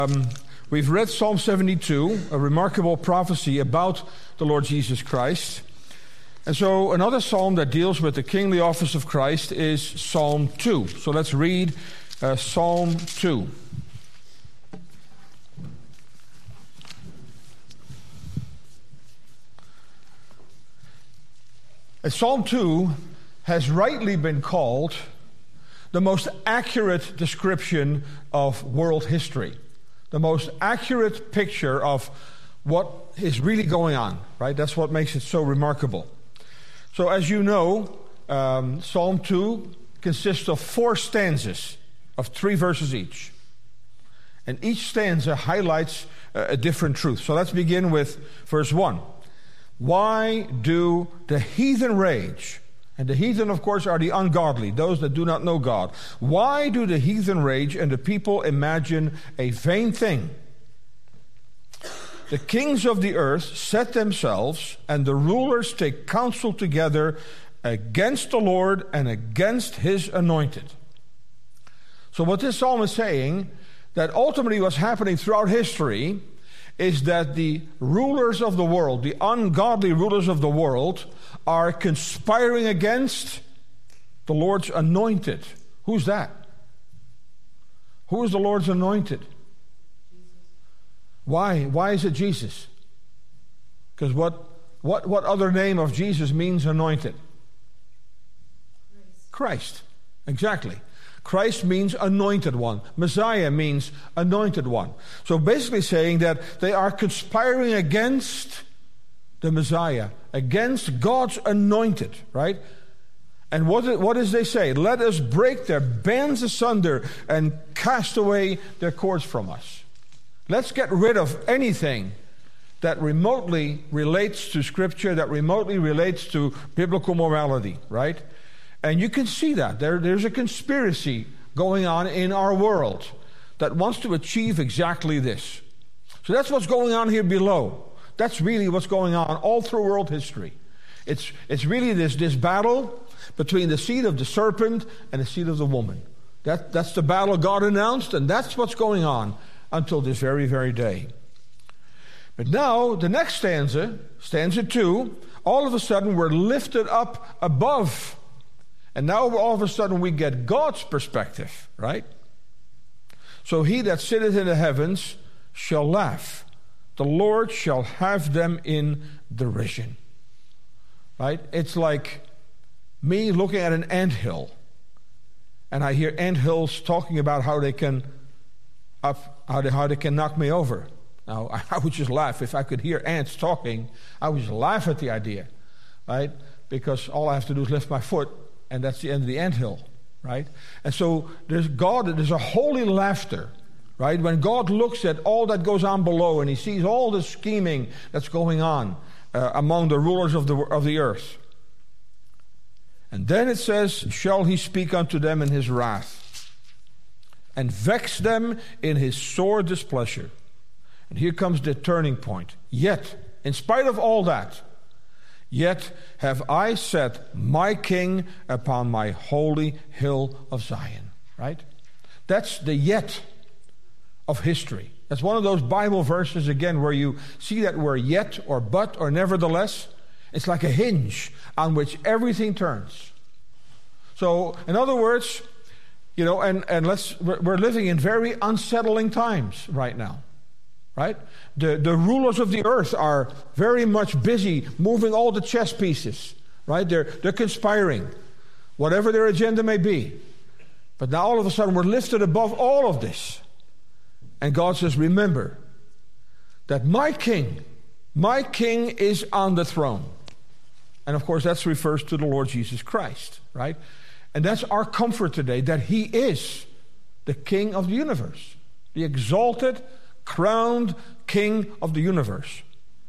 We've read Psalm 72, a remarkable prophecy about the Lord Jesus Christ. And so another psalm that deals with the kingly office of Christ is Psalm 2. So let's read Psalm 2. Psalm 2 has rightly been called the most accurate description of world history, the most accurate picture of what is really going on, right? That's what makes it so remarkable. So as you know, Psalm 2 consists of 4 stanzas of 3 verses each. And each stanza highlights a different truth. So let's begin with verse 1. Why do the heathen rage? And the heathen, of course, are the ungodly, those that do not know God. Why do the heathen rage and the people imagine a vain thing? The kings of the earth set themselves, and the rulers take counsel together against the Lord and against his anointed. So what this psalm is saying, that ultimately what's happening throughout history, is that the rulers of the world, the ungodly rulers of the world, are conspiring against the Lord's anointed. Who's that? Who is the Lord's anointed? Why? Why is it Jesus? Because what other name of Jesus means anointed? Christ. Exactly. Christ means anointed one. Messiah means anointed one. So basically saying that they are conspiring against the Messiah, against God's anointed, right? And what does they say? Let us break their bands asunder and cast away their cords from us. Let's get rid of anything that remotely relates to Scripture, that remotely relates to biblical morality, right? And you can see that. There's a conspiracy going on in our world that wants to achieve exactly this. So that's what's going on here below. That's really what's going on all through world history. It's really this battle between the seed of the serpent and the seed of the woman. That's the battle God announced, and that's what's going on until this very, very day. But now, the next stanza, stanza 2, all of a sudden we're lifted up above. And now all of a sudden we get God's perspective, right? So he that sitteth in the heavens shall laugh. The Lord shall have them in derision. Right? It's like me looking at an anthill, and I hear anthills talking about how they can knock me over. Now I would just laugh if I could hear ants talking. I would just laugh at the idea, right? Because all I have to do is lift my foot, and that's the end of the anthill, right? And so there's a holy laughter, right? When God looks at all that goes on below and he sees all the scheming that's going on among the rulers of the earth. And then it says, shall he speak unto them in his wrath and vex them in his sore displeasure. And here comes the turning point. Yet, in spite of all that, yet have I set my king upon my holy hill of Zion. Right? That's the yet of history. That's one of those Bible verses, again, where you see that word yet or but or nevertheless. It's like a hinge on which everything turns. So, in other words, you know, we're living in very unsettling times right now. Right? The rulers of the earth are very much busy moving all the chess pieces. Right? They're conspiring, whatever their agenda may be. But now all of a sudden we're lifted above all of this. And God says, remember that my king is on the throne. And of course that refers to the Lord Jesus Christ. Right? And that's our comfort today, that he is the King of the universe. The exalted, crowned King of the universe.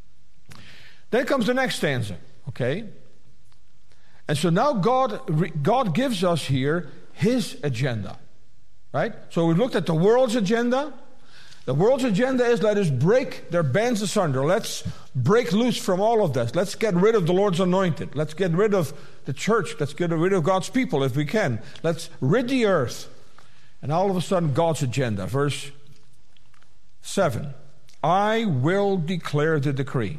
Then comes the next stanza, okay? And so now God gives us here his agenda, right? So we looked at the world's agenda. The world's agenda is, let us break their bands asunder. Let's break loose from all of this. Let's get rid of the Lord's anointed. Let's get rid of the church. Let's get rid of God's people if we can. Let's rid the earth. And all of a sudden, God's agenda. Verse 7. I will declare the decree.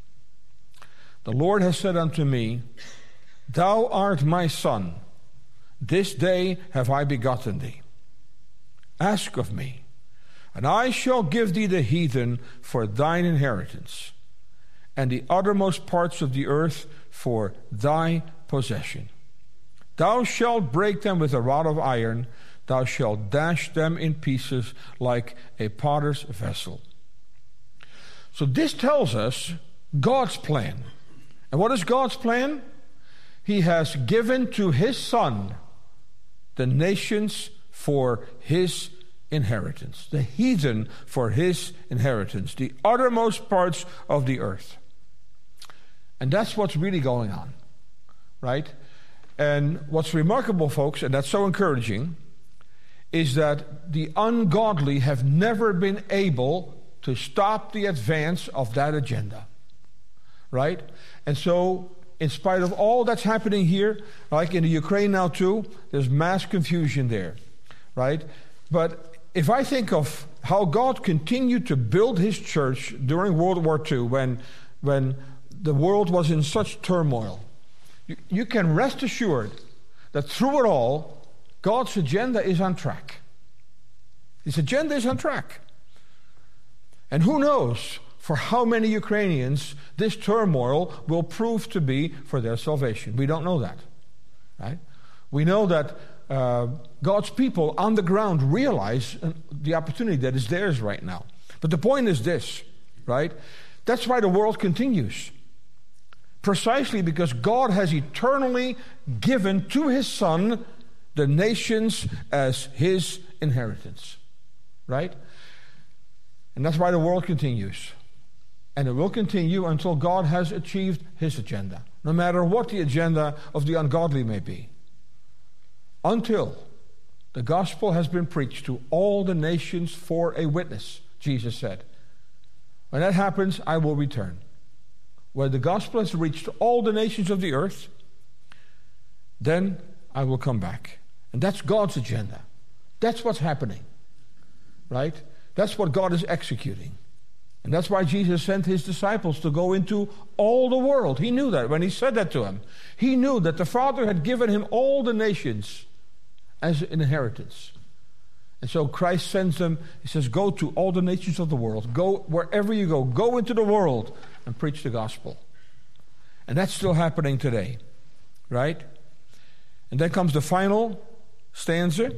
The Lord has said unto me, Thou art my son. This day have I begotten thee. Ask of me, and I shall give thee the heathen for thine inheritance, and the uttermost parts of the earth for thy possession. Thou shalt break them with a rod of iron, thou shalt dash them in pieces like a potter's vessel. So this tells us God's plan. And what is God's plan? He has given to his son the nations for his inheritance, the heathen for his inheritance, the uttermost parts of the earth. And that's what's really going on, right? And what's remarkable, folks, and that's so encouraging, is that the ungodly have never been able to stop the advance of that agenda, right? And so, in spite of all that's happening here, like in the Ukraine now too, there's mass confusion there, right? But if I think of how God continued to build his church during World War II, when the world was in such turmoil, you can rest assured that through it all, God's agenda is on track. His agenda is on track. And who knows for how many Ukrainians this turmoil will prove to be for their salvation. We don't know that, right? We know that God's people on the ground realize the opportunity that is theirs right now. But the point is this, right? That's why the world continues. Precisely because God has eternally given to his son the nations as his inheritance, right? And that's why the world continues. And it will continue until God has achieved his agenda, no matter what the agenda of the ungodly may be. Until the gospel has been preached to all the nations for a witness, Jesus said. When that happens, I will return. When the gospel has reached all the nations of the earth, then I will come back. And that's God's agenda. That's what's happening, right? That's what God is executing. And that's why Jesus sent his disciples to go into all the world. He knew that when he said that to him. He knew that the Father had given him all the nations as an inheritance. And so Christ sends them, he says, go to all the nations of the world. Go wherever you go into the world and preach the gospel. And that's still happening today, right? And then comes the final stanza.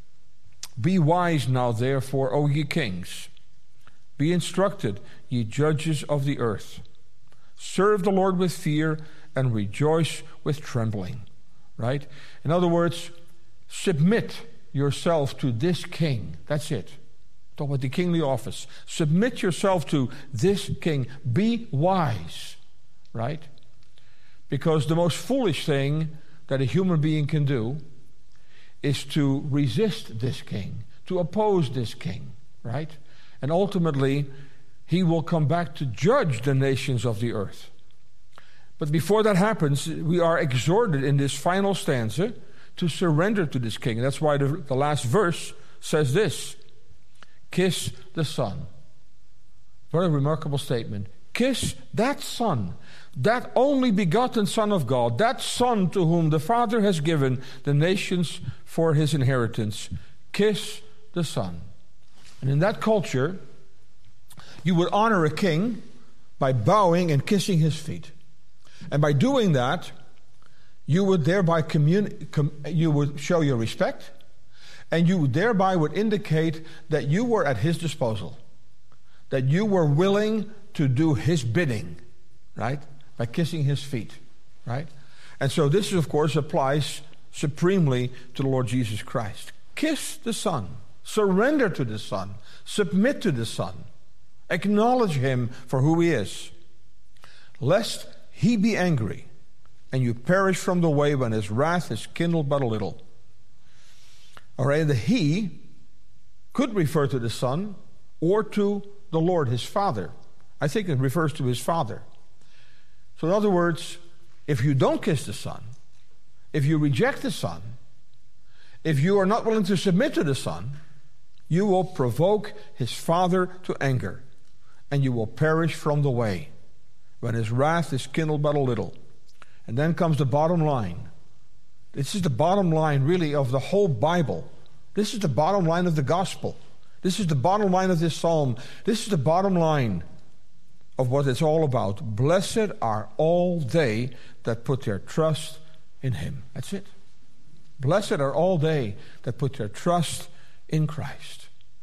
Be wise now, therefore, O ye kings. Be instructed, ye judges of the earth. Serve the Lord with fear and rejoice with trembling. Right? In other words, submit yourself to this king. That's it. Talk about the kingly office. Submit yourself to this king. Be wise. Right? Because the most foolish thing that a human being can do is to resist this king, to oppose this king, right? And ultimately, he will come back to judge the nations of the earth. But before that happens, we are exhorted in this final stanza to surrender to this king. And that's why the last verse says this: kiss the Son. Very remarkable statement. Kiss that Son, that only begotten Son of God, that Son to whom the Father has given the nations for his inheritance. Kiss the Son. And in that culture, you would honor a king by bowing and kissing his feet. And by doing that, you would thereby you would show your respect, and you thereby would indicate that you were at his disposal, that you were willing to do his bidding, right? By kissing his feet, right? And so this, of course, applies supremely to the Lord Jesus Christ. Kiss the Son. Surrender to the Son. Submit to the Son. Acknowledge him for who he is. Lest he be angry and you perish from the way when his wrath is kindled but a little. All right, the he could refer to the Son or to the Lord, his Father. I think it refers to his Father. So in other words, if you don't kiss the Son, if you reject the Son, if you are not willing to submit to the Son, You will provoke his father to anger, and you will perish from the way, when his wrath is kindled but a little. And then comes the bottom line. This is the bottom line, really, of the whole Bible. This is the bottom line of the gospel. This is the bottom line of this psalm. This is the bottom line of what it's all about. Blessed are all they that put their trust in him. That's it. Blessed are all they that put their trust in Christ.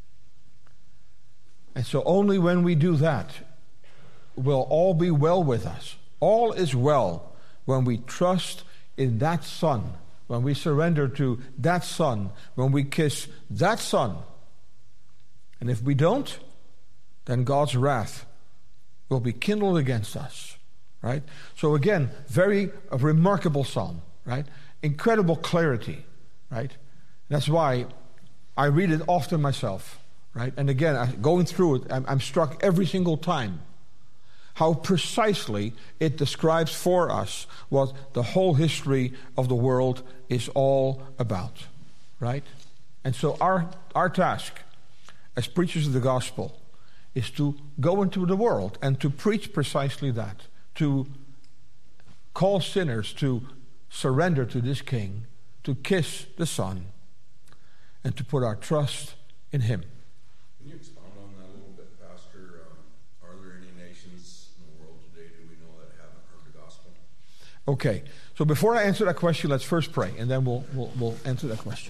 And so only when we do that will all be well with us. All is well when we trust in that Son, when we surrender to that Son, when we kiss that Son. And if we don't, then God's wrath will be kindled against us, right? So again, a remarkable psalm, right? Incredible clarity, right? That's why I read it often myself, right? And again, going through it, I'm struck every single time how precisely it describes for us what the whole history of the world is all about, right? And so our task as preachers of the gospel is to go into the world and to preach precisely that, to call sinners to surrender to this King, to kiss the Son, and to put our trust in him. Can you expound on that a little bit, Pastor? Are there any nations in the world today, do we know, that haven't heard the gospel? Okay, so before I answer that question, let's first pray, and then we'll answer that question.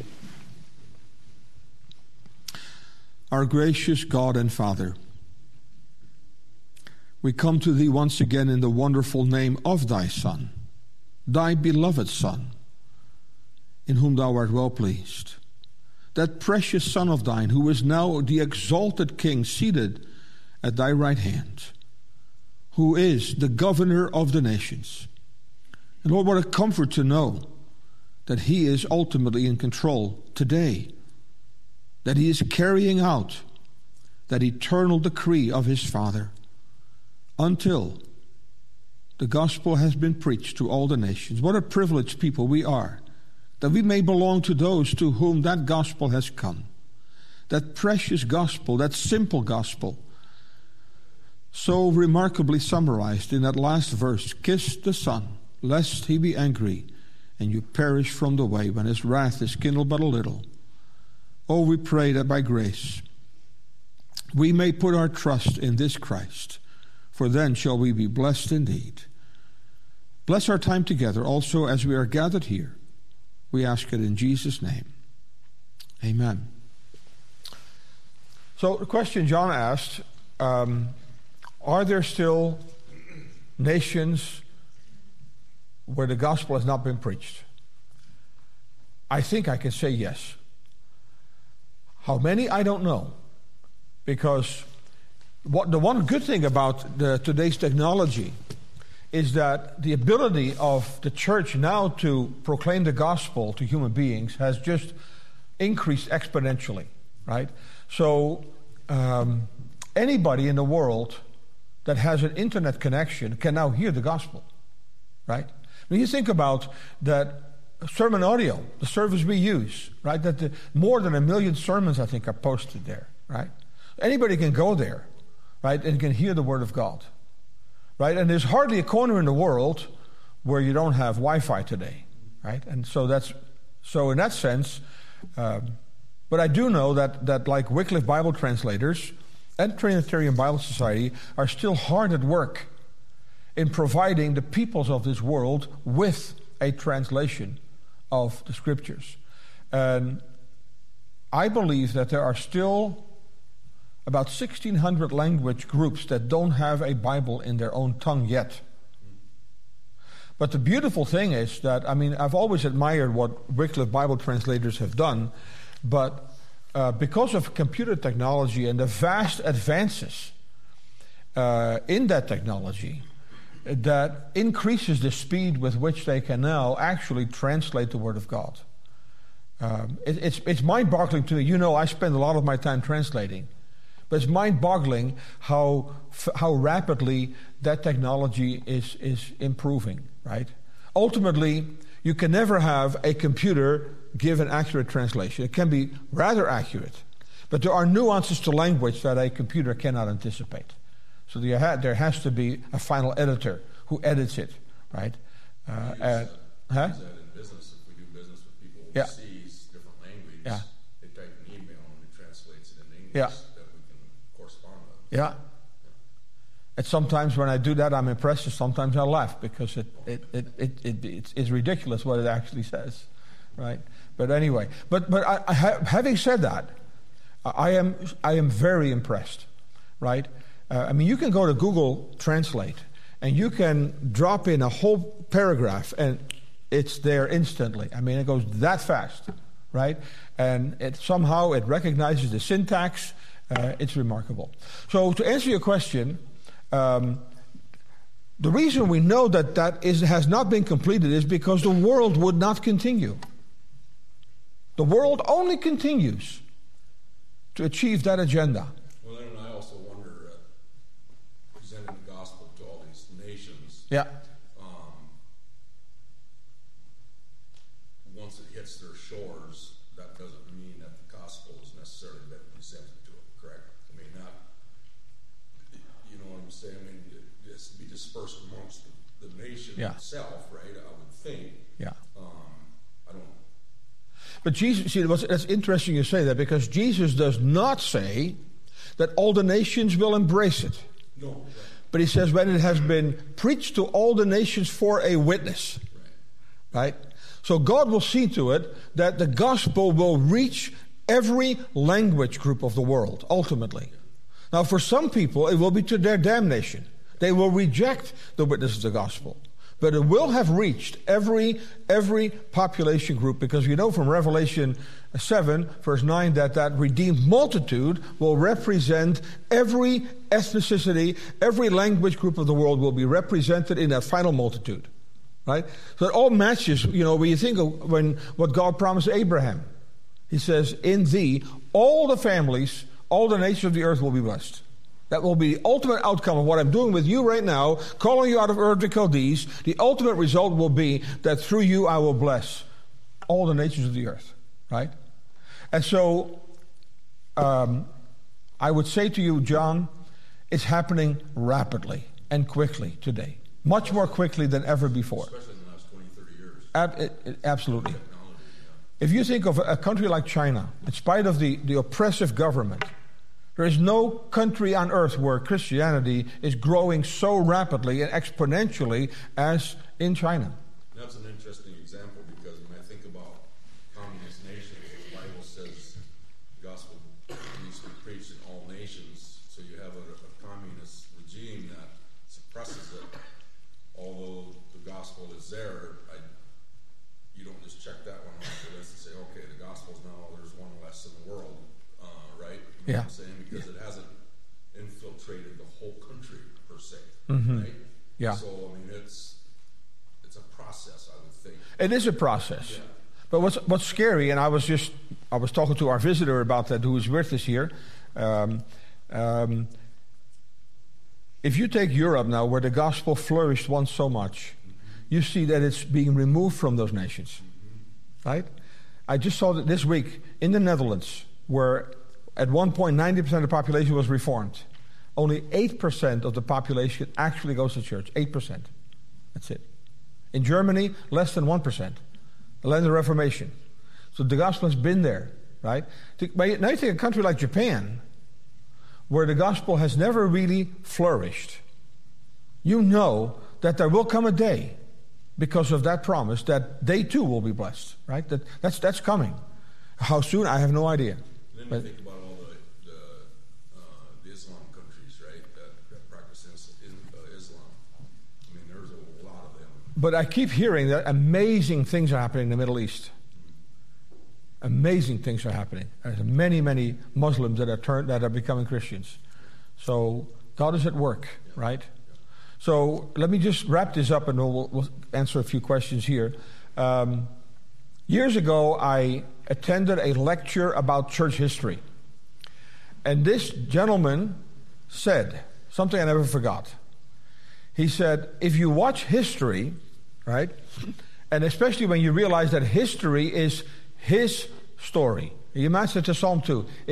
Our gracious God and Father, we come to thee once again in the wonderful name of thy Son, thy beloved Son, in whom thou art well pleased. That precious Son of thine, who is now the exalted King seated at thy right hand, who is the governor of the nations. And Lord, what a comfort to know that he is ultimately in control today, that he is carrying out that eternal decree of his Father until the gospel has been preached to all the nations. What a privileged people we are, that we may belong to those to whom that gospel has come. That precious gospel, that simple gospel, so remarkably summarized in that last verse, kiss the Son, lest he be angry, and you perish from the way, when his wrath is kindled but a little. Oh, we pray that by grace we may put our trust in this Christ, for then shall we be blessed indeed. Bless our time together also as we are gathered here. We ask it in Jesus' name. Amen. So the question John asked, are there still nations where the gospel has not been preached? I think I can say yes. How many, I don't know. Because the one good thing about today's technology is that the ability of the church now to proclaim the gospel to human beings has just increased exponentially, right? So anybody in the world that has an internet connection can now hear the gospel, right? When you think about that sermon audio, the service we use, right? That more than 1 million sermons, I think, are posted there, right? Anybody can go there, right, and can hear the word of God, right? And there's hardly a corner in the world where you don't have Wi-Fi today, right? And so in that sense, but I do know that like Wycliffe Bible translators and Trinitarian Bible Society are still hard at work in providing the peoples of this world with a translation of the Scriptures. And I believe that there are still about 1,600 language groups that don't have a Bible in their own tongue yet. But the beautiful thing is that, I mean, I've always admired what Wycliffe Bible translators have done, but because of computer technology and the vast advances in that technology, that increases the speed with which they can now actually translate the Word of God. It's mind-boggling to me. You know, I spend a lot of my time translating. But it's mind-boggling how rapidly that technology is improving, right? Ultimately, you can never have a computer give an accurate translation. It can be rather accurate. But there are nuances to language that a computer cannot anticipate. So there has to be a final editor who edits it, right? Use that in business. If we do business with people overseas, different language, they type an email and it translates it into English that we can correspond with. Yeah. And sometimes when I do that, I'm impressed, and sometimes I laugh because it's ridiculous what it actually says, right? But anyway, but having said that, I am very impressed, right? I mean, you can go to Google Translate and you can drop in a whole paragraph and it's there instantly. I mean, it goes that fast, right? And somehow it recognizes the syntax. It's remarkable. So to answer your question, the reason we know that has not been completed is because the world would not continue. The world only continues to achieve that agenda. Well, then I also wonder, presenting the gospel to all these nations, yeah. Once it hits their shores, that doesn't mean that the gospel is necessarily been presented to it, correct? I mean, not, you know what I'm saying? I mean, just be dispersed amongst the nation itself, right? I would think. Yeah. I don't. But Jesus, see, that's interesting you say that, because Jesus does not say that all the nations will embrace it. No. Right. But he says when it has been preached to all the nations for a witness. Right? So God will see to it that the gospel will reach every language group of the world, ultimately. Now, for some people, it will be to their damnation. They will reject the witness of the gospel. But it will have reached every population group, because you know from Revelation 7, verse 9, that redeemed multitude will represent every ethnicity, every language group of the world will be represented in that final multitude. Right? So it all matches, you know, when you think of what God promised Abraham. He says, in thee, all the families, all the nations of the earth will be blessed. That will be the ultimate outcome of what I'm doing with you right now, calling you out of Ur of the Chaldees. The ultimate result will be that through you I will bless all the nations of the earth. Right? And so, I would say to you, John, it's happening rapidly and quickly today. Much more quickly than ever before. Especially in the last 20, 30 years. Absolutely. If you think of a country like China, in spite of the oppressive government, there is no country on earth where Christianity is growing so rapidly and exponentially as in China. That's an interesting example, because when I think about communist nations, the Bible says the gospel needs to be preached in all nations. So you have a communist regime that suppresses it. Although the gospel is there, you don't just check that one off the list and say, okay, the gospel's now, there's one less in the world, right? You know what I'm saying? Because it hasn't infiltrated the whole country, per se, right? Yeah. So, I mean, it's a process, I would think. It is a process. Yeah. But what's scary, and I was talking to our visitor about that, who is with us here. If you take Europe now, where the gospel flourished once so much, you see that it's being removed from those nations, right? I just saw that this week in the Netherlands, where at one point 90% of the population was Reformed, only 8% of the population actually goes to church. 8%. That's it. In Germany, less than 1%. The land of the Reformation. So the gospel has been there, right? Now you take a country like Japan, where the gospel has never really flourished. You know that there will come a day, because of that promise, that they too will be blessed, right? That's coming. How soon? I have no idea. Then you think about all the Islam countries, right, that practice Islam. I mean, there's a lot of them. But I keep hearing that amazing things are happening in the Middle East. Amazing things are happening. There's many, many Muslims that are becoming Christians. So God is at work, right? So let me just wrap this up, and we'll answer a few questions here. Years ago, I attended a lecture about church history. And this gentleman said something I never forgot. He said, if you watch history, right, and especially when you realize that history is his story. You match it to Psalm 2. It's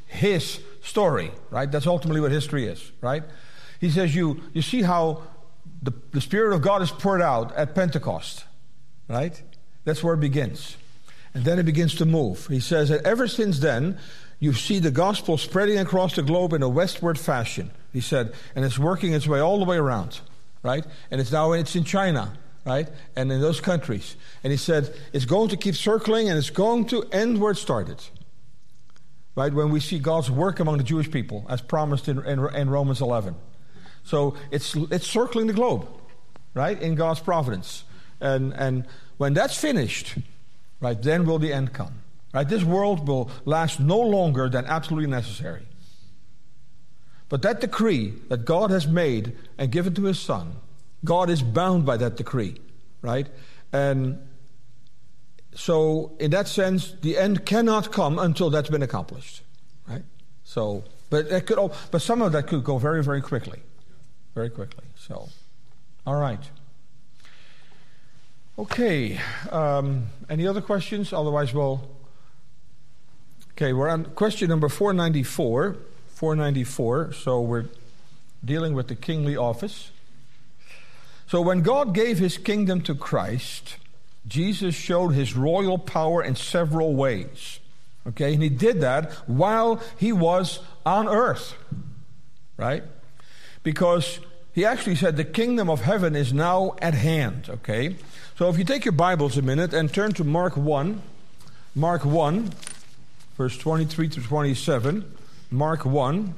his story, right? That's ultimately what history is, right? He says you see how the Spirit of God is poured out at Pentecost, right? That's where it begins. And then it begins to move. He says that ever since then, you see the gospel spreading across the globe in a westward fashion. He said, and it's working its way all the way around, right? And it's in China, right? And in those countries. And he said, it's going to keep circling and it's going to end where it started. Right? When we see God's work among the Jewish people, as promised in Romans 11. So it's circling the globe, right? In God's providence. And when that's finished, right, then will the end come. Right? This world will last no longer than absolutely necessary. But that decree that God has made and given to his Son, God is bound by that decree, right? And so in that sense, the end cannot come until that's been accomplished, right? So, but some of that could go very, very quickly. Very quickly. So, all right. Okay. Any other questions? Otherwise, okay, we're on question number 494. 494. So we're dealing with the kingly office. So when God gave his kingdom to Christ, Jesus showed his royal power in several ways. Okay, and he did that while he was on earth. Right? Because he actually said the kingdom of heaven is now at hand. Okay? So if you take your Bibles a minute and turn to Mark 1. Mark 1, verse 23 to 27. Mark 1.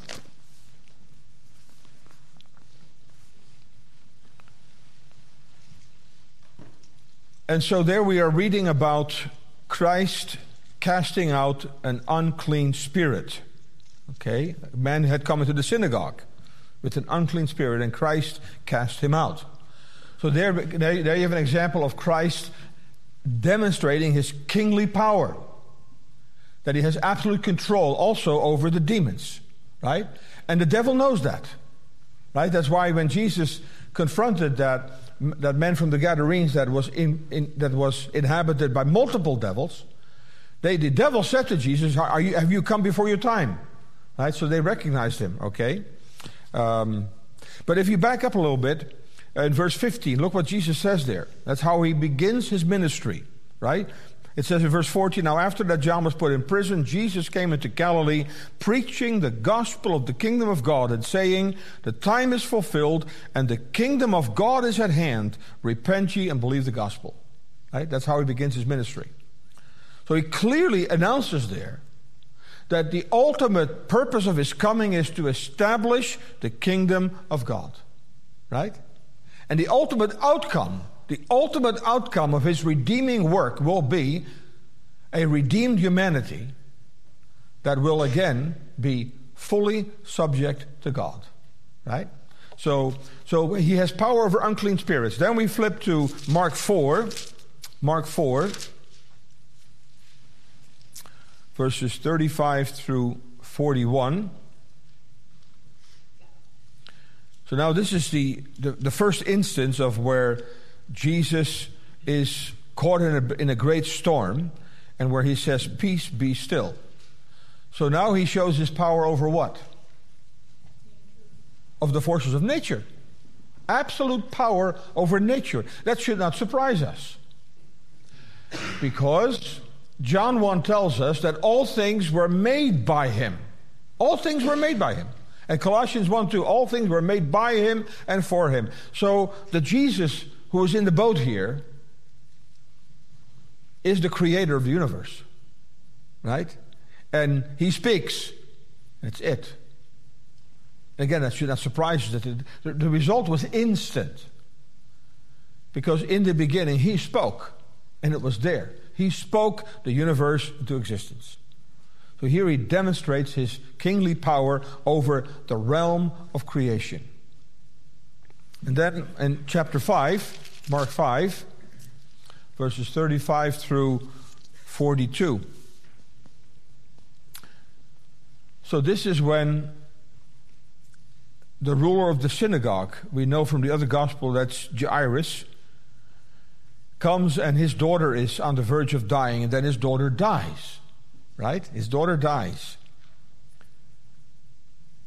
And so there we are reading about Christ casting out an unclean spirit. Okay? A man had come into the synagogue with an unclean spirit, and Christ cast him out. So there you have an example of Christ demonstrating his kingly power. That he has absolute control also over the demons. Right? And the devil knows that. Right? That's why when Jesus confronted that man from the Gadarenes that was inhabited by multiple devils, the devil said to Jesus, have you come before your time? Right? So they recognized him, okay? But if you back up a little bit, in verse 15, look what Jesus says there. That's how he begins his ministry, right? It says in verse 14, now after that John was put in prison, Jesus came into Galilee, preaching the gospel of the kingdom of God and saying, the time is fulfilled and the kingdom of God is at hand. Repent ye and believe the gospel. Right? That's how he begins his ministry. So he clearly announces there that the ultimate purpose of his coming is to establish the kingdom of God. Right? And the ultimate outcome of his redeeming work will be a redeemed humanity that will again be fully subject to God. Right? So he has power over unclean spirits. Then we flip to Mark 4. Mark 4, verses 35 through 41. So now this is the first instance of where Jesus is caught in a great storm and where he says, peace, be still. So now he shows his power over what? Of the forces of nature. Absolute power over nature. That should not surprise us. Because John 1 tells us that all things were made by him. All things were made by him. And Colossians 1:2, all things were made by him and for him. So the Jesus who is in the boat here is the creator of the universe. Right? And he speaks. That's it. And again, that should not surprise us. The result was instant. Because in the beginning, he spoke. And it was there. He spoke the universe into existence. So here he demonstrates his kingly power over the realm of creation. And then in chapter 5, Mark 5, verses 35 through 42. So this is when the ruler of the synagogue, we know from the other gospel that's Jairus, comes and his daughter is on the verge of dying, and then his daughter dies. Right? His daughter dies.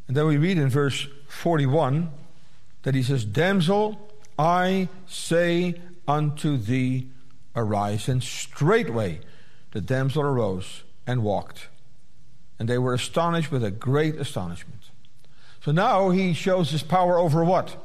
And then we read in verse 41 that he says, "Damsel, I say unto thee, arise." And straightway the damsel arose and walked. And they were astonished with a great astonishment. So now he shows his power over what?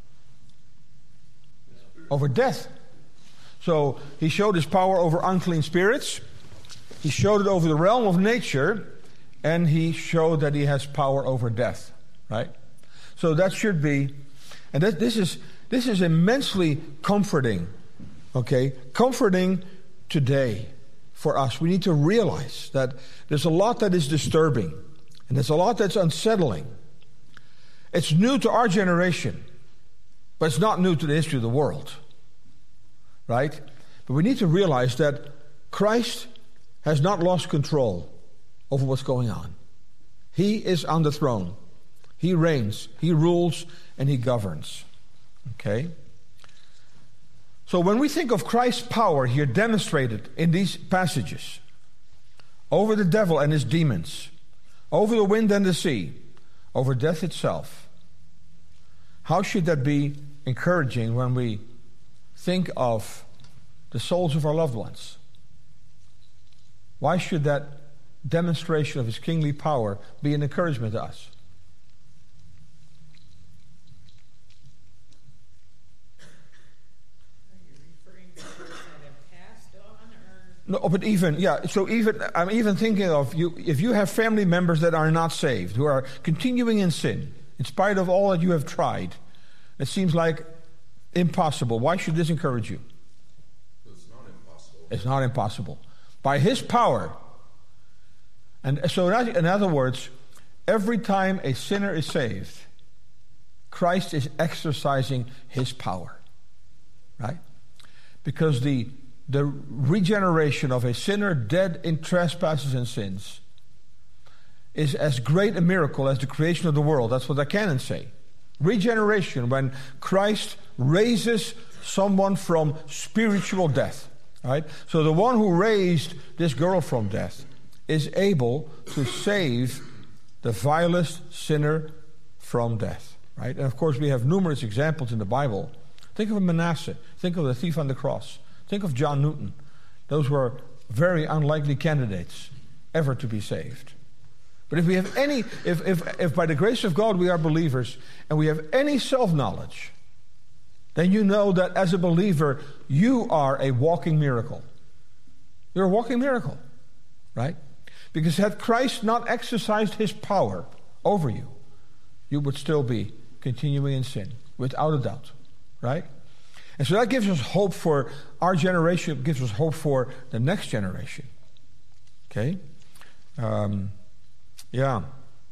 Over death. So he showed his power over unclean spirits. He showed it over the realm of nature. And he showed that he has power over death. Right? So that should be, and this is immensely comforting. Okay? Comforting today for us. We need to realize that there's a lot that is disturbing. And there's a lot that's unsettling. It's new to our generation, but it's not new to the history of the world. Right? But we need to realize that Christ has not lost control over what's going on. He is on the throne. He reigns, he rules, and he governs. Okay? So when we think of Christ's power here demonstrated in these passages, over the devil and his demons, over the wind and the sea, over death itself, how should that be encouraging when we think of the souls of our loved ones? Why should that demonstration of his kingly power be an encouragement to us? Are you referring to those that have passed on, or? No, but I'm even thinking of you, if you have family members that are not saved, who are continuing in sin, in spite of all that you have tried, it seems like impossible. Why should this encourage you? It's not impossible. It's not impossible. By his power. And so in other words, every time a sinner is saved, Christ is exercising his power. Right? Because the regeneration of a sinner dead in trespasses and sins is as great a miracle as the creation of the world. That's what the canons say. Regeneration, when Christ raises someone from spiritual death. Right? So the one who raised this girl from death is able to save the vilest sinner from death. Right? And of course we have numerous examples in the Bible. Think of Manasseh. Think of the thief on the cross. Think of John Newton. Those were very unlikely candidates ever to be saved. But if we have any, if by the grace of God we are believers and we have any self-knowledge, then you know that as a believer you are a walking miracle. You're a walking miracle, right? Because had Christ not exercised his power over you, you would still be continuing in sin, without a doubt, right? And so that gives us hope for our generation, it gives us hope for the next generation. Okay? Yeah.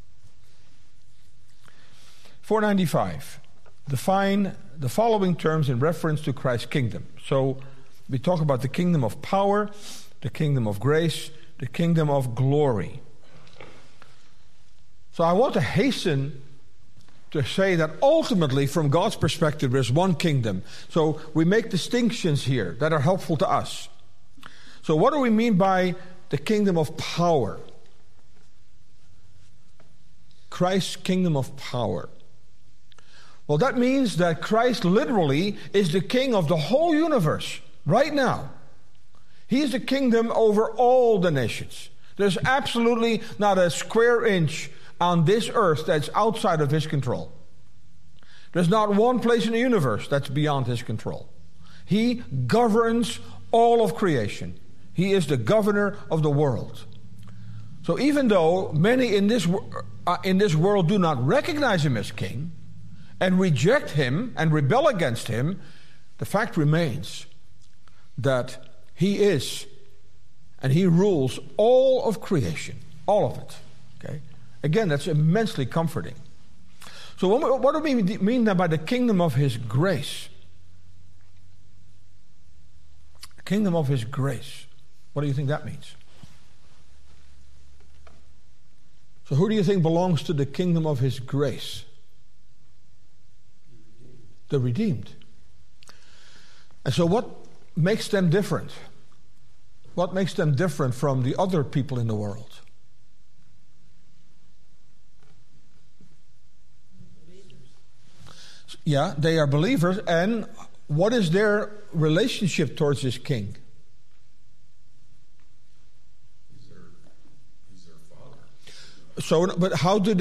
495. Define the following terms in reference to Christ's kingdom. So we talk about the kingdom of power, the kingdom of grace, the kingdom of glory. So I want to hasten to say that ultimately, from God's perspective, there's one kingdom. So we make distinctions here that are helpful to us. So what do we mean by the kingdom of power? Christ's kingdom of power. Well, that means that Christ literally is the king of the whole universe right now. He is the kingdom over all the nations. There's absolutely not a square inch on this earth that's outside of his control. There's not one place in the universe that's beyond his control. He governs all of creation. He is the governor of the world. So even though many in this world do not recognize him as king and reject him and rebel against him, the fact remains that he is and he rules all of creation, all of it. Okay? Again, that's immensely comforting. So what do we mean then by the kingdom of his grace? The kingdom of his grace. What do you think that means? So who do you think belongs to the kingdom of his grace? The redeemed. And so what makes them different? What makes them different from the other people in the world? Yeah, they are believers. And what is their relationship towards this king? He's their father. So, but how do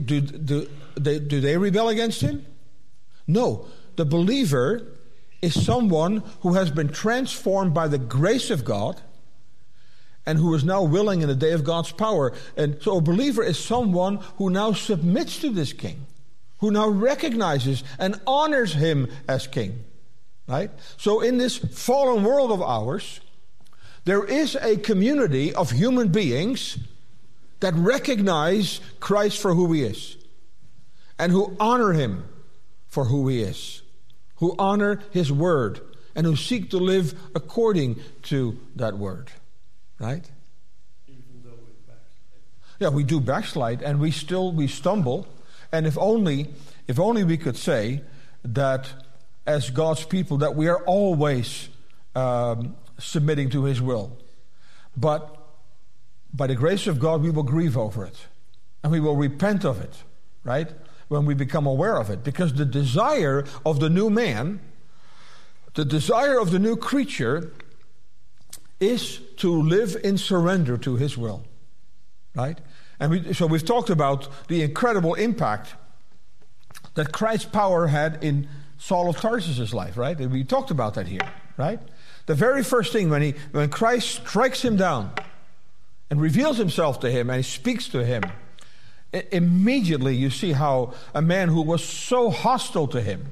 they rebel against him? No, the believer is someone who has been transformed by the grace of God and who is now willing in the day of God's power. And so a believer is someone who now submits to this king, who now recognizes and honors him as king. Right? So in this fallen world of ours, there is a community of human beings that recognize Christ for who he is and who honor him for who he is, who honor his word and who seek to live according to that word. Right? Even though we backslide. Yeah, we do backslide and we stumble. And if only we could say that as God's people that we are always submitting to his will. But by the grace of God we will grieve over it. And we will repent of it. Right? When we become aware of it. Because the desire of the new man, the desire of the new creature is to live in surrender to his will. Right? And so we've talked about the incredible impact that Christ's power had in Saul of Tarsus' life, right? And we talked about that here, right? The very first thing when Christ strikes him down and reveals himself to him and he speaks to him, immediately you see how a man who was so hostile to him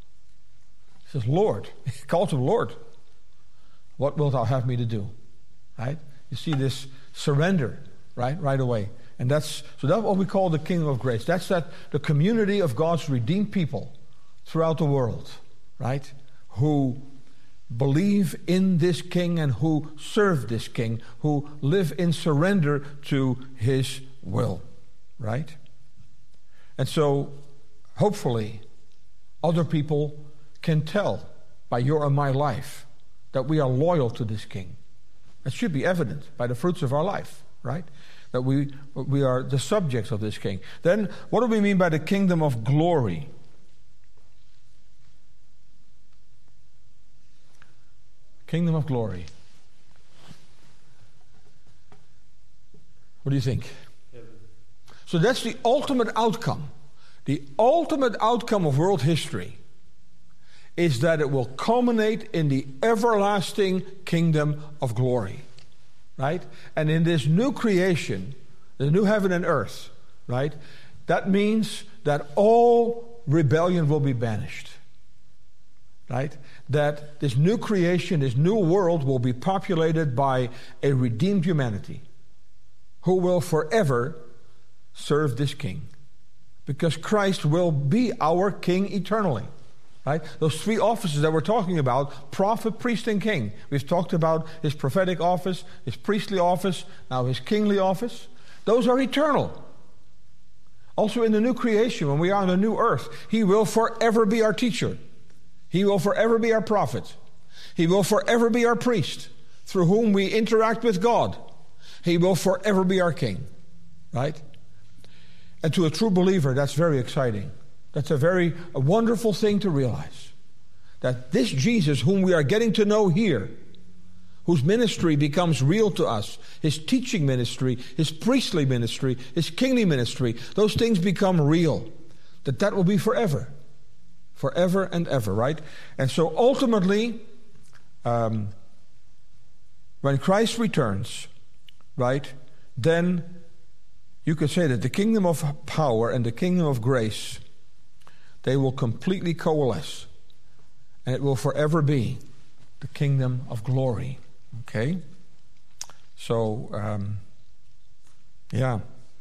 says, Lord, he calls him Lord. What wilt thou have me to do? Right? You see this surrender, right away. And that's what we call the kingdom of grace. That's the community of God's redeemed people throughout the world, right? Who believe in this king and who serve this king, who live in surrender to his will, right? And so, hopefully, other people can tell by your and my life that we are loyal to this king. That should be evident by the fruits of our life, right? That we are the subjects of this king. Then, what do we mean by the kingdom of glory? Kingdom of glory. What do you think? Heaven. So that's the ultimate outcome. The ultimate outcome of world history is that it will culminate in the everlasting kingdom of glory. Right? And in this new creation, the new heaven and earth, right? That means that all rebellion will be banished. Right? That this new creation, this new world will be populated by a redeemed humanity who will forever serve this king. Because Christ will be our king eternally. Right? Those three offices that we're talking about, prophet, priest, and king. We've talked about his prophetic office, his priestly office, now his kingly office. Those are eternal. Also in the new creation, when we are on the new earth, he will forever be our teacher. He will forever be our prophet. He will forever be our priest, through whom we interact with God. He will forever be our king. Right? And to a true believer, that's very exciting. That's a wonderful thing to realize. That this Jesus, whom we are getting to know here, whose ministry becomes real to us, his teaching ministry, his priestly ministry, his kingly ministry, those things become real. That will be forever. Forever and ever, right? And so ultimately, when Christ returns, right, then you could say that the kingdom of power and the kingdom of grace, they will completely coalesce. And it will forever be the kingdom of glory. Okay? So, yeah.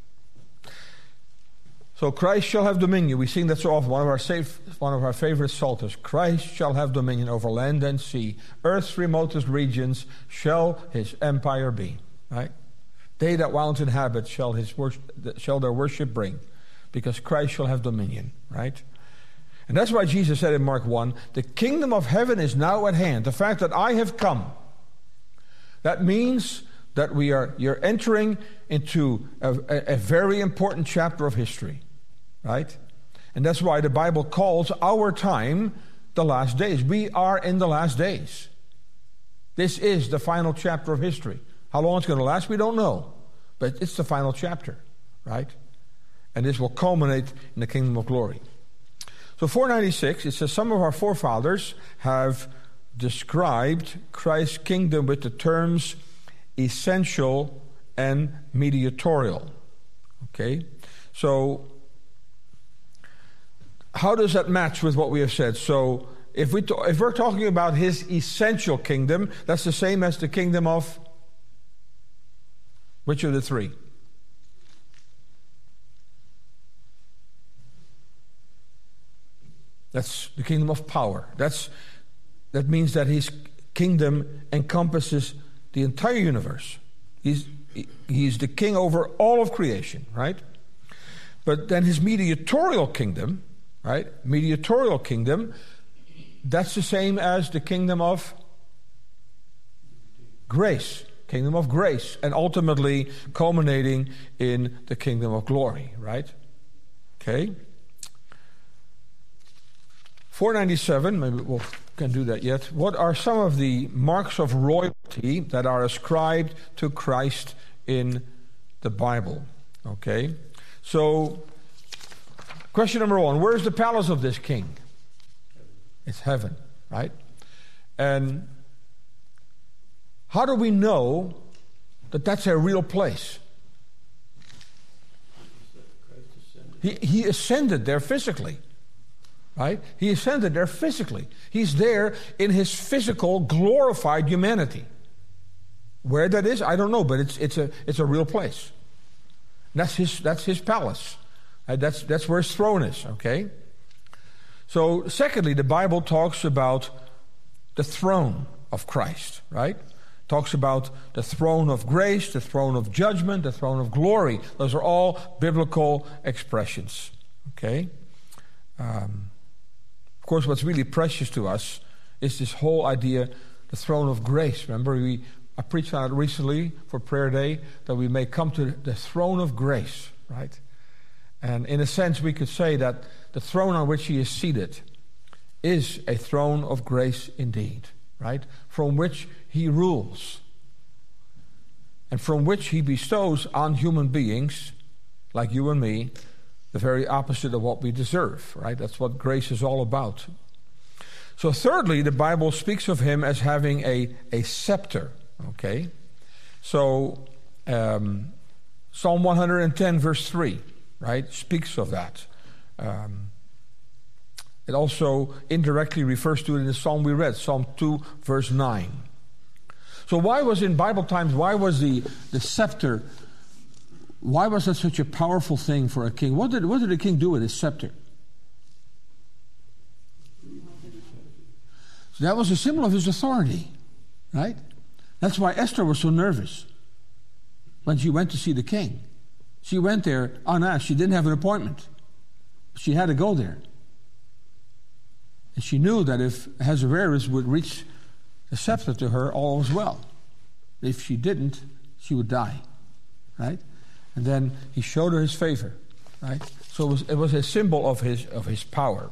So Christ shall have dominion. We sing that so often. One of our favorite psalters. Christ shall have dominion over land and sea. Earth's remotest regions shall his empire be. Right? They that wound inhabit shall their worship bring. Because Christ shall have dominion. Right? And that's why Jesus said in Mark 1, the kingdom of heaven is now at hand. The fact that I have come. That means that you're entering into a very important chapter of history. Right? And that's why the Bible calls our time the last days. We are in the last days. This is the final chapter of history. How long it's going to last, we don't know. But it's the final chapter, right? And this will culminate in the kingdom of glory. So 496, it says, some of our forefathers have described Christ's kingdom with the terms essential and mediatorial. Okay? So how does that match with what we have said? So if we're talking about his essential kingdom, that's the same as the kingdom of which of the three? That's the kingdom of power. That means that his kingdom encompasses the entire universe. He's the king over all of creation, right? But then his mediatorial kingdom, right? Mediatorial kingdom, that's the same as the kingdom of grace. Kingdom of grace. And ultimately culminating in the kingdom of glory, right? Okay. 497, maybe we can do that yet. What are some of the marks of royalty that are ascribed to Christ in the Bible? Okay. So, question number 1, where is the palace of this king? It's heaven, right? And how do we know that that's a real place? He ascended there physically, right? He ascended there physically. He's there in his physical, glorified humanity. Where that is, I don't know, but it's a real place. That's his palace. That's where his throne is. Okay. So, secondly, the Bible talks about the throne of Christ, right? Talks about the throne of grace, the throne of judgment, the throne of glory. Those are all biblical expressions. Okay? Of course, what's really precious to us is this whole idea, the throne of grace. Remember, I preached on it recently for prayer day, that we may come to the throne of grace, right? And in a sense, we could say that the throne on which he is seated is a throne of grace indeed, right? From which he rules, and from which he bestows on human beings, like you and me, the very opposite of what we deserve, right? That's what grace is all about. So thirdly, the Bible speaks of him as having a scepter, okay? So Psalm 110 verse 3, right, speaks of that. It also indirectly refers to it in the psalm we read, Psalm 2 verse 9. So why was in Bible times, why was the scepter, why was that such a powerful thing for a king? What did the king do with his scepter? So that was a symbol of his authority, right? That's why Esther was so nervous when she went to see the king. She went there unasked. She didn't have an appointment. She had to go there. And she knew that if Ahasuerus would reach the scepter to her, all was well. If she didn't, she would die, right? And then he showed her his favor, right? So it was a symbol of his power.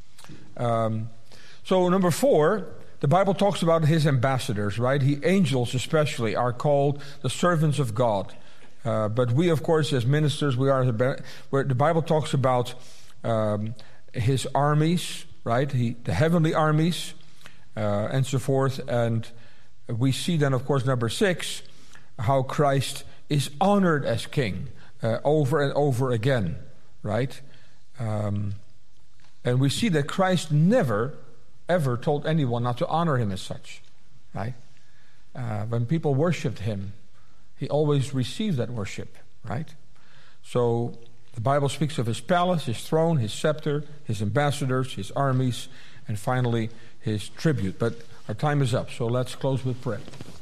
So number 4, the Bible talks about his ambassadors, right? Angels especially are called the servants of God. But we, of course, as ministers, where the Bible talks about his armies, right? The heavenly armies, and so forth. And we see then, of course, number 6, how Christ is honored as king over and over again, right? And we see that Christ never, ever told anyone not to honor him as such, right? When people worshipped him, he always received that worship, right? So the Bible speaks of his palace, his throne, his scepter, his ambassadors, his armies, and finally his tribute. But our time is up, so let's close with prayer.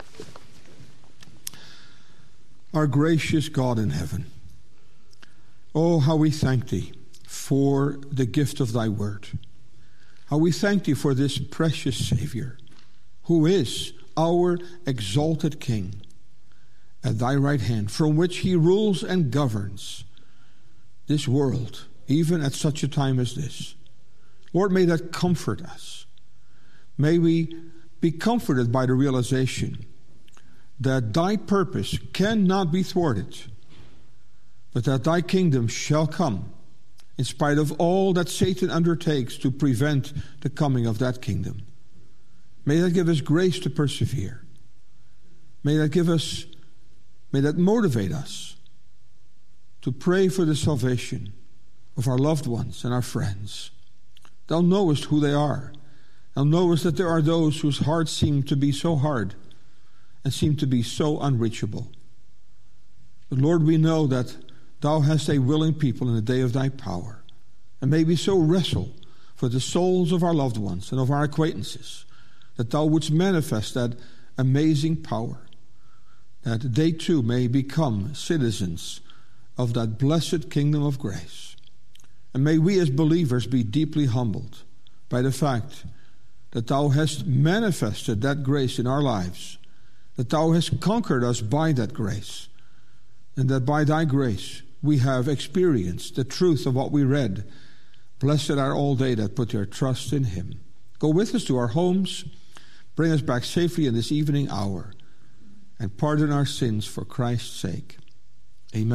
Our gracious God in heaven, oh, how we thank thee for the gift of thy word. How we thank thee for this precious Savior, who is our exalted King at thy right hand, from which he rules and governs this world even at such a time as this. Lord, may that comfort us. May we be comforted by the realization that thy purpose cannot be thwarted, but that thy kingdom shall come in spite of all that Satan undertakes to prevent the coming of that kingdom. May that give us grace to persevere. May that motivate us to pray for the salvation of our loved ones and our friends. Thou knowest who they are. Thou knowest that there are those whose hearts seem to be so hard and seem to be so unreachable. But Lord, we know that thou hast a willing people in the day of thy power. And may we so wrestle for the souls of our loved ones and of our acquaintances, that thou wouldst manifest that amazing power, that they too may become citizens of that blessed kingdom of grace. And may we as believers be deeply humbled by the fact that thou hast manifested that grace in our lives, that thou hast conquered us by that grace, and that by thy grace we have experienced the truth of what we read. Blessed are all they that put their trust in him. Go with us to our homes, bring us back safely in this evening hour, and pardon our sins for Christ's sake.